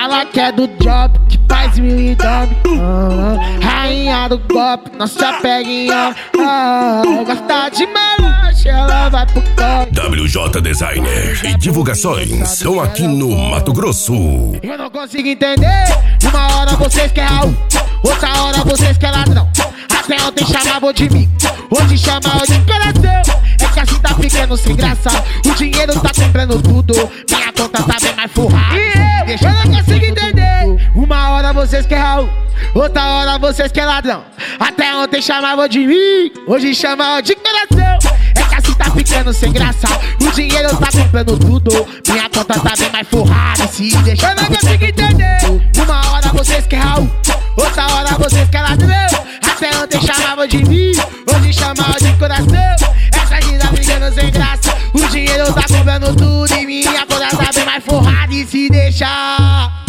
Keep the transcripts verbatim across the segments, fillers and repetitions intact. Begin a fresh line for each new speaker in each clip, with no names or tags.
Fala que é do job, que faz mil e dome. Ah, rainha do golpe, não se apega em homem. Ah, gosta de melanche, ela vai pro corre.
W J Designer e divulgações são aqui no Mato Grosso.
Eu não consigo entender. Uma hora vocês querem Raul, outra hora vocês querem ladrão. Até ontem chamavam de mim, hoje chamam de coração. É que assim tá ficando sem graça. O dinheiro tá comprando tudo, minha conta tá bem mais forrada. E eu, eu não consigo entender. Uma hora vocês querem Raul, outra hora vocês querem ladrão. Até ontem chamavam de mim, hoje chamam de coração. É que assim tá ficando sem graça. O dinheiro tá comprando tudo, minha conta tá bem mais forrada. E se deixa, eu não consigo entender. Uma hora vocês querem Raul, outra hora vocês querem ladrão. Até ontem chamavam de mim, hoje chamam de coração. Essa vida brigando sem graça. O dinheiro tá comprando tudo e minha conta tá bem mais forrada. E se deixar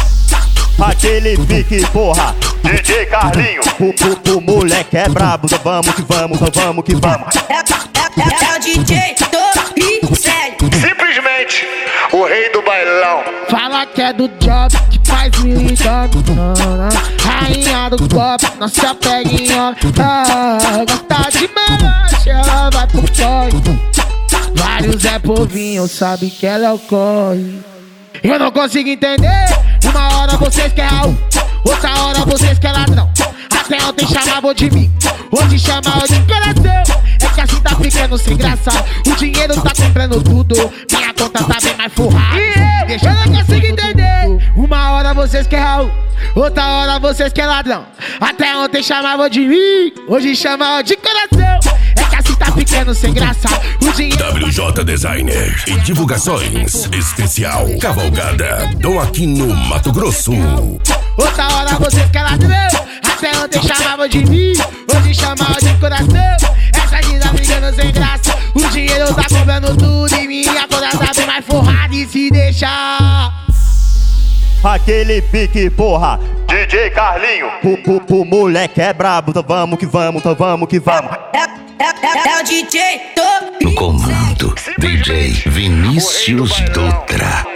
aquele pique, porra, D J Carlinho. O, o, o moleque é brabo, então vamos que vamos, então vamos que vamos.
É, é, é o D J Torricelli,
simplesmente o rei do bailão.
Fala que é do job, que faz mil e dome. Rainha do golpe, não se apega em homem. Ah, gosta de melanche, ela vai pro corre. Vários é povinho, sabe que ela é o corre. Eu não consigo entender. Uma hora vocês querem Raul, outra hora vocês querem ladrão. Até ontem chamavam de mim, hoje chamam de coração. É que assim tá ficando sem graça. O dinheiro tá comprando tudo, minha conta tá bem mais forrada. E eu, eu não consigo entender. Uma hora vocês querem Raul, outra hora vocês querem ladrão. Até ontem chamavam de mim, hoje chamam de coração. É que assim tá ficando sem graça. O dinheiro
W J Designer e divulgações especial Cavalgada Dom aqui no Mato Grosso.
outra hora vocês querem ladrão. Até ontem chamavam de mim, hoje chamam de coração. Essa vida brigando sem graça. O dinheiro tá comprando tudo e minha conta tá bem mais forrada. E se deixar
aquele pique, porra, D J Carlinho. O, o, o moleque é brabo, então vamos que vamos, então vamos que vamos.
é, é, é, é o D J Torricelli.
No comando, D J Vinícius Dutra.